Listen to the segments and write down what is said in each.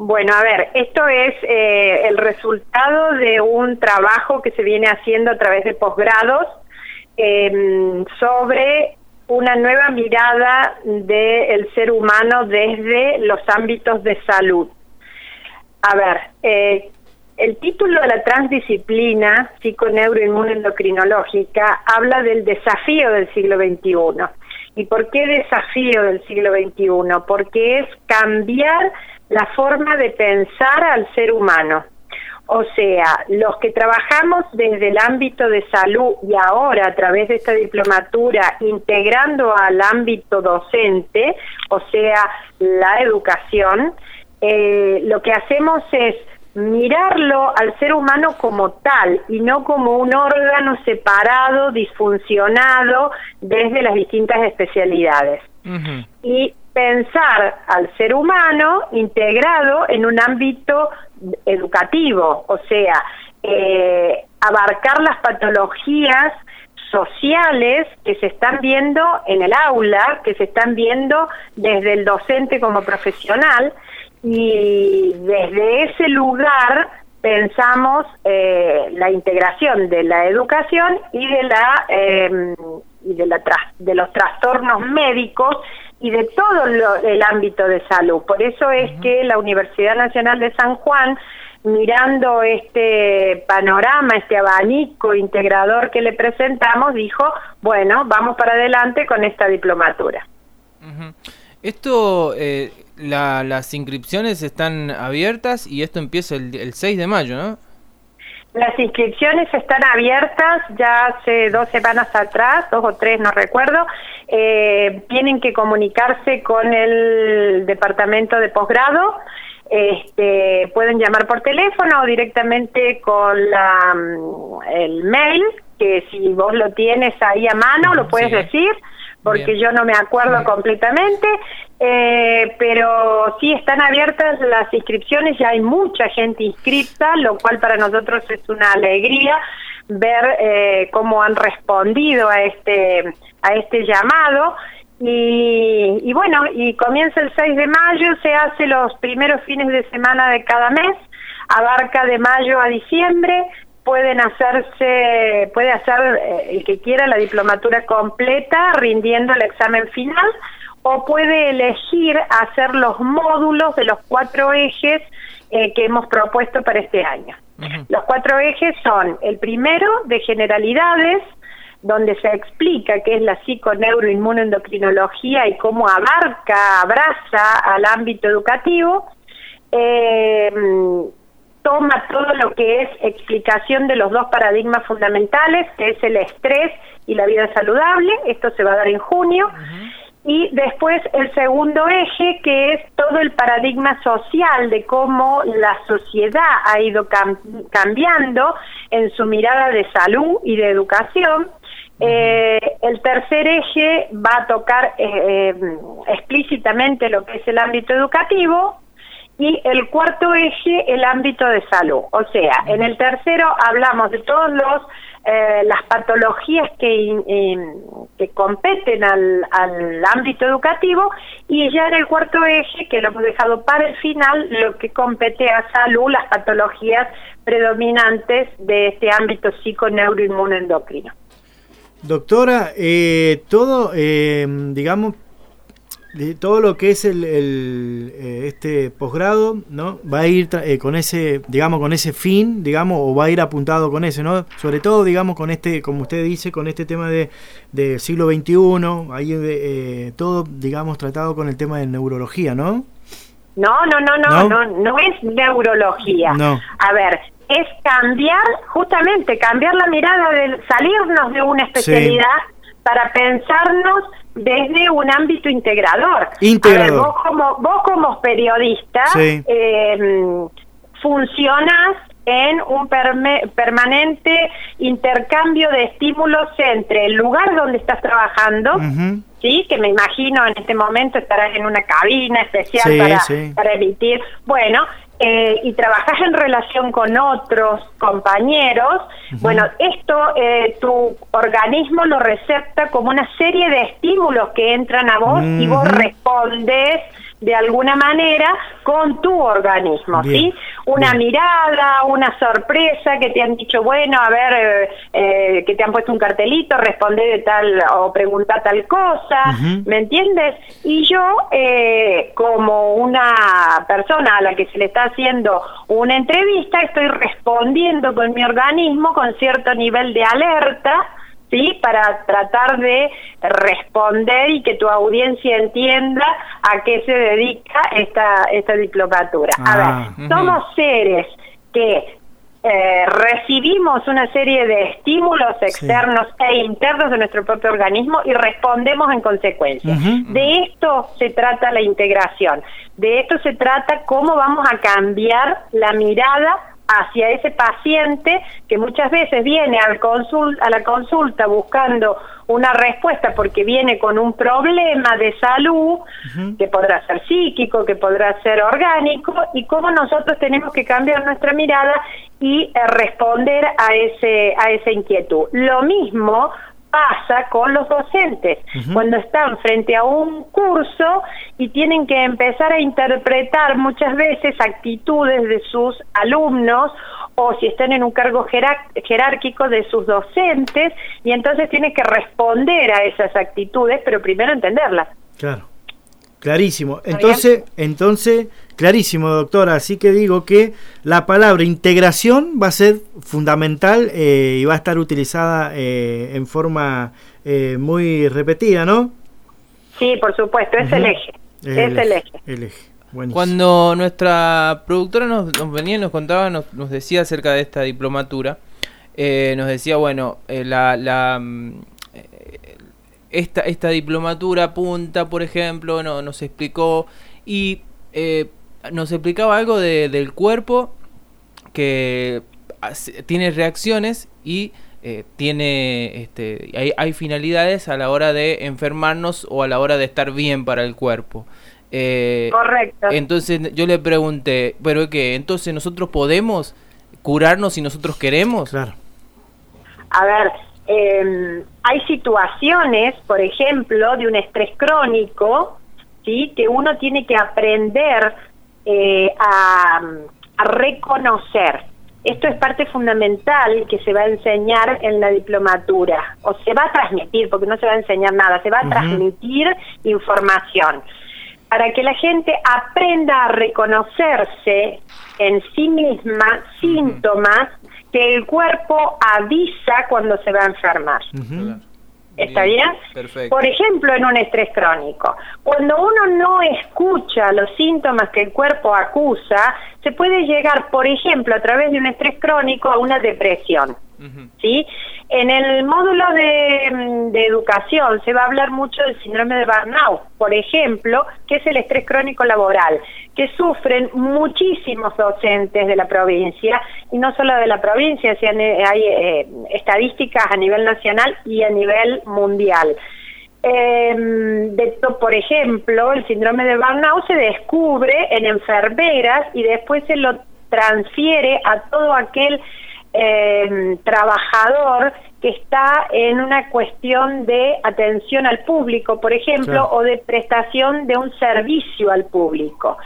Bueno, a ver, esto es el resultado de un trabajo que se viene haciendo a través de posgrados sobre una nueva mirada del ser humano desde los ámbitos de salud. A ver, el título de la transdisciplina psiconeuroinmunoendocrinológica habla del desafío del siglo XXI. ¿Y por qué desafío del siglo XXI? Porque es cambiar la forma de pensar al ser humano. O sea, los que trabajamos desde el ámbito de salud y ahora a través de esta diplomatura integrando al ámbito docente, o sea, la educación, lo que hacemos es mirarlo al ser humano como tal y no como un órgano separado, disfuncionado desde las distintas especialidades. Uh-huh. Y pensar al ser humano integrado en un ámbito educativo, o sea, abarcar las patologías sociales que se están viendo en el aula, que se están viendo desde el docente como profesional, y desde ese lugar pensamos la integración de la educación y de los trastornos médicos y de todo el ámbito de salud. Por eso es que la Universidad Nacional de San Juan, mirando este panorama, este abanico integrador que le presentamos, dijo, bueno, vamos para adelante con esta diplomatura. Uh-huh. Esto, las inscripciones están abiertas y esto empieza el 6 de mayo, ¿no? Las inscripciones están abiertas ya hace 2 semanas atrás, 2 o 3, no recuerdo. Tienen que comunicarse con el departamento de posgrado. Pueden llamar por teléfono o directamente con el mail, que si vos lo tienes ahí a mano, lo puedes decir, porque bien, yo no me acuerdo completamente, pero sí están abiertas las inscripciones, ya hay mucha gente inscrita, lo cual para nosotros es una alegría ver cómo han respondido a este llamado. Y bueno, y comienza el 6 de mayo, se hace los primeros fines de semana de cada mes, abarca de mayo a diciembre. Puede hacer el que quiera la diplomatura completa rindiendo el examen final, o puede elegir hacer los módulos de los 4 ejes que hemos propuesto para este año. Uh-huh. Los 4 ejes son: el primero, de generalidades, donde se explica qué es la psiconeuroinmunoendocrinología y cómo abraza al ámbito educativo. Toma todo lo que es explicación de los 2 paradigmas fundamentales, que es el estrés y la vida saludable. Esto se va a dar en junio. Uh-huh. Y después el segundo eje, que es todo el paradigma social de cómo la sociedad ha ido cambiando en su mirada de salud y de educación. El tercer eje va a tocar explícitamente lo que es el ámbito educativo, y el cuarto eje, el ámbito de salud. O sea, en el tercero hablamos de todos las patologías que competen al ámbito educativo, y ya en el cuarto eje, que lo hemos dejado para el final, lo que compete a salud, las patologías predominantes de este ámbito psiconeuroinmunoendocrino. Doctora, digamos, de todo lo que es este posgrado, ¿no? Va a ir con ese fin, digamos, o va a ir apuntado con eso, ¿no? Sobre todo, digamos, con este, como usted dice, con este tema de siglo XXI, ahí todo, digamos, tratado con el tema de neurología, ¿no? No es neurología. No. A ver, es cambiar la mirada, salirnos de una especialidad para pensarnos desde un ámbito integrador. A ver, vos como periodista funcionás en un permanente intercambio de estímulos entre el lugar donde estás trabajando, uh-huh, ¿sí? Que me imagino en este momento estarás en una cabina especial para emitir, y trabajas en relación con otros compañeros. Uh-huh. Bueno, esto tu organismo lo recepta como una serie de estímulos que entran a vos, uh-huh, y vos respondes de alguna manera con tu organismo, ¿sí? Una mirada, una sorpresa que te han dicho, bueno, a ver, que te han puesto un cartelito, responde de tal o pregunta tal cosa, ¿me entiendes? Y yo, como una persona a la que se le está haciendo una entrevista, estoy respondiendo con mi organismo con cierto nivel de alerta, ¿sí? Para tratar de responder y que tu audiencia entienda a qué se dedica esta diplomatura. A ver, somos seres que recibimos una serie de estímulos externos e internos de nuestro propio organismo y respondemos en consecuencia. De esto se trata la integración, de esto se trata cómo vamos a cambiar la mirada hacia ese paciente que muchas veces viene a la consulta buscando una respuesta porque viene con un problema de salud, que podrá ser psíquico, que podrá ser orgánico, y cómo nosotros tenemos que cambiar nuestra mirada y responder a esa inquietud. Lo mismo pasa con los docentes, cuando están frente a un curso y tienen que empezar a interpretar muchas veces actitudes de sus alumnos, o si están en un cargo jerárquico de sus docentes, y entonces tienen que responder a esas actitudes, pero primero entenderlas. Claro, clarísimo. Entonces, clarísimo, doctora. Así que digo que la palabra integración va a ser fundamental y va a estar utilizada en forma muy repetida, ¿no? Sí, por supuesto, es el eje. El eje. Buenísimo. Cuando nuestra productora nos venía y nos contaba, nos decía acerca de esta diplomatura, nos decía, bueno, esta diplomatura apunta, por ejemplo, nos explicó y nos explicaba algo del cuerpo que tiene reacciones y tiene hay finalidades a la hora de enfermarnos o a la hora de estar bien para el cuerpo. Correcto. Entonces yo le pregunté, ¿pero qué? ¿Entonces nosotros podemos curarnos si nosotros queremos? Claro. A ver, hay situaciones, por ejemplo, de un estrés crónico, ¿sí? Que uno tiene que aprender a reconocer. Esto es parte fundamental que se va a enseñar en la diplomatura, o se va a transmitir, porque no se va a enseñar nada, se va a transmitir información, para que la gente aprenda a reconocerse en sí misma síntomas que el cuerpo avisa cuando se va a enfermar. ¿Está bien? Perfecto. Por ejemplo, en un estrés crónico, cuando uno no escucha los síntomas que el cuerpo acusa, se puede llegar, por ejemplo, a través de un estrés crónico a una depresión. ¿Sí? En el módulo de educación se va a hablar mucho del síndrome de burnout, por ejemplo, que es el estrés crónico laboral, que sufren muchísimos docentes de la provincia, y no solo de la provincia, sino hay estadísticas a nivel nacional y a nivel mundial. Por ejemplo, el síndrome de burnout se descubre en enfermeras y después se lo transfiere a todo aquel trabajador que está en una cuestión de atención al público, por ejemplo, claro, o de prestación de un servicio al público.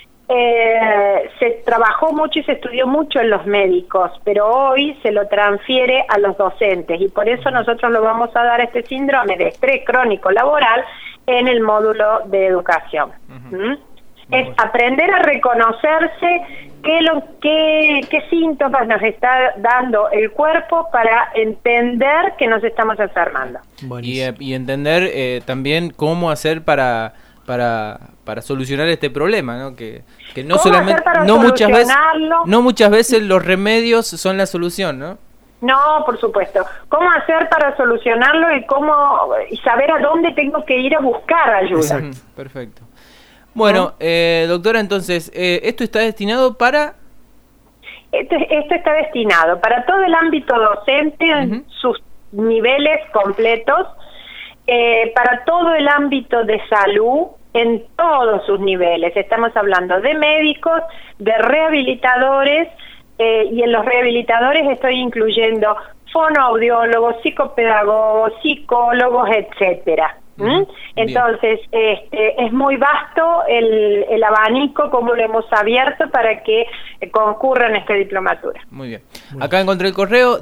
Se trabajó mucho y se estudió mucho en los médicos, pero hoy se lo transfiere a los docentes, y por eso nosotros lo vamos a dar este síndrome de estrés crónico laboral en el módulo de educación. Es aprender a reconocerse qué síntomas nos está dando el cuerpo para entender que nos estamos enfermando. Y entender también cómo hacer para solucionar este problema, ¿no? Que no solamente no muchas veces los remedios son la solución, ¿no? No, por supuesto. ¿Cómo hacer para solucionarlo y saber a dónde tengo que ir a buscar ayuda? Exacto. Perfecto. Bueno, doctora, entonces, ¿esto está destinado para...? Esto está destinado para todo el ámbito docente en sus niveles completos, para todo el ámbito de salud en todos sus niveles. Estamos hablando de médicos, de rehabilitadores, y en los rehabilitadores estoy incluyendo fonoaudiólogos, psicopedagogos, psicólogos, etcétera. Entonces, es muy vasto el abanico, como lo hemos abierto para que concurran a esta diplomatura. Muy bien. Acá encontré el correo,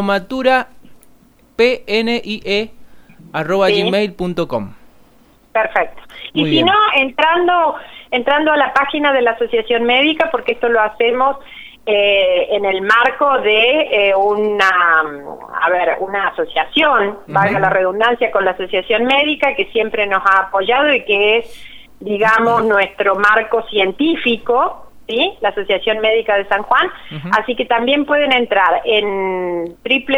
diplomaturapnie@gmail.com. Perfecto. Muy Y si bien. no, entrando a la página de la Asociación Médica, porque esto lo hacemos en el marco de una asociación, valga la redundancia, con la Asociación Médica, que siempre nos ha apoyado y que es, digamos, nuestro marco científico, ¿sí? La Asociación Médica de San Juan. Así que también pueden entrar en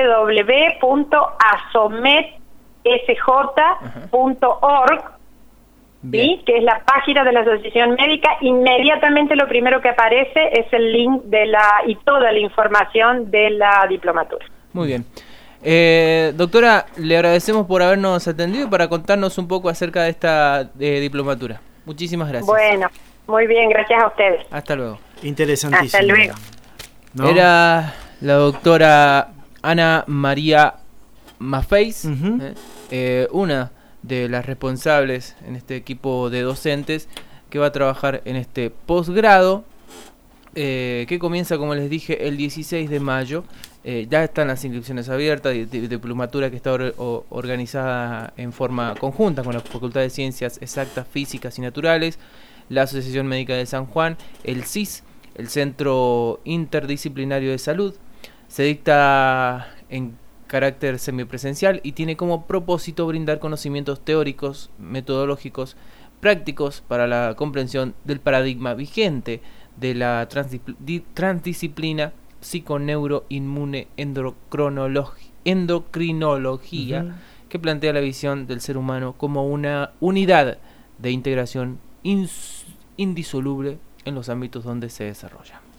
www.asometsj.org, ¿sí? Que es la página de la Asociación Médica. Inmediatamente lo primero que aparece es el link y toda la información de la diplomatura. Muy bien. Doctora, le agradecemos por habernos atendido y para contarnos un poco acerca de esta diplomatura. Muchísimas gracias. Bueno, muy bien, gracias a ustedes. Hasta luego. Interesantísimo. Hasta luego. ¿No? Era la doctora Ana María Maffeis, una de las responsables en este equipo de docentes que va a trabajar en este posgrado que comienza, como les dije, el 16 de mayo. Ya están las inscripciones abiertas, diplomatura que está organizada en forma conjunta con la Facultad de Ciencias Exactas, Físicas y Naturales, la Asociación Médica de San Juan, el CIS, el Centro Interdisciplinario de Salud. Se dicta en carácter semipresencial y tiene como propósito brindar conocimientos teóricos, metodológicos, prácticos para la comprensión del paradigma vigente de la transdisciplina psiconeuroinmune endocrinología, que plantea la visión del ser humano como una unidad de integración indisoluble en los ámbitos donde se desarrolla.